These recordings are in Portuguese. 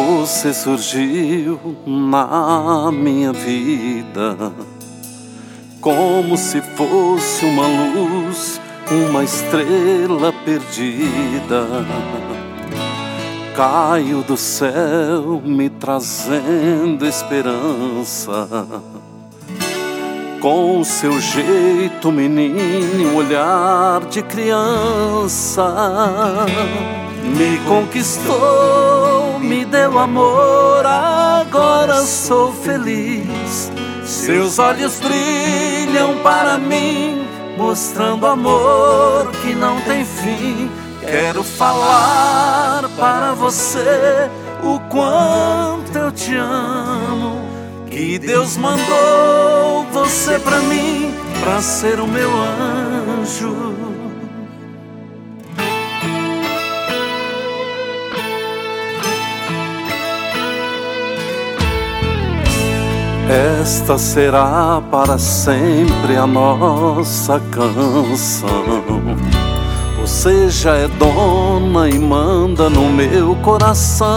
Você surgiu na minha vida como se fosse uma luz, uma estrela perdida. Caiu do céu me trazendo esperança. Com seu jeito menino, olhar de criança, me conquistou, me deu amor, agora sou feliz. Seus olhos brilham para mim, mostrando amor que não tem fim. Quero falar para você o quanto eu te amo, que Deus mandou você pra mim, pra ser o meu anjo. Esta será para sempre a nossa canção. Você já é dona e manda no meu coração.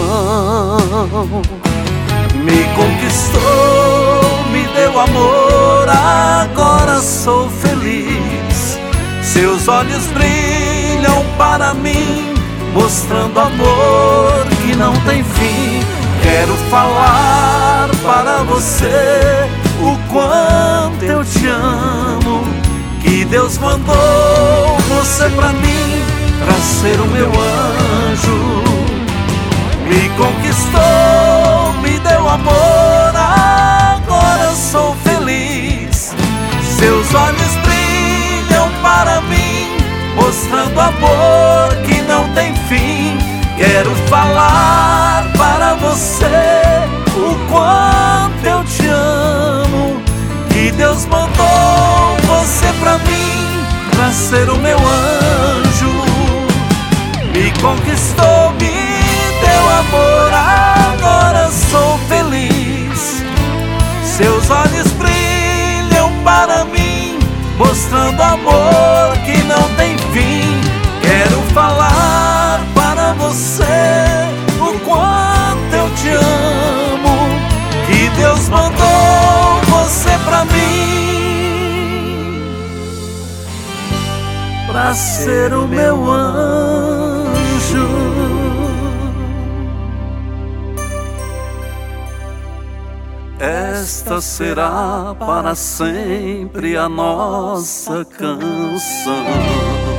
Me conquistou, me deu amor, agora sou feliz. Seus olhos brilham para mim, mostrando amor que não tem fim. Quero falar para você o quanto eu te amo, que Deus mandou você pra mim, pra ser o meu anjo. Me conquistou, me deu amor, agora sou feliz. Seus olhos brilham para mim, mostrando amor que não tem fim. Quero falar para você o quanto eu te amo, que Deus mandou você pra mim, pra ser o meu anjo. Me conquistou, me deu amor, agora sou feliz. Seus olhos brilham para mim, mostrando amor que não tem fim. Quero falar para você o quanto eu te amo, que Deus mandou você pra mim, pra ser o meu anjo. Esta será para sempre a nossa canção.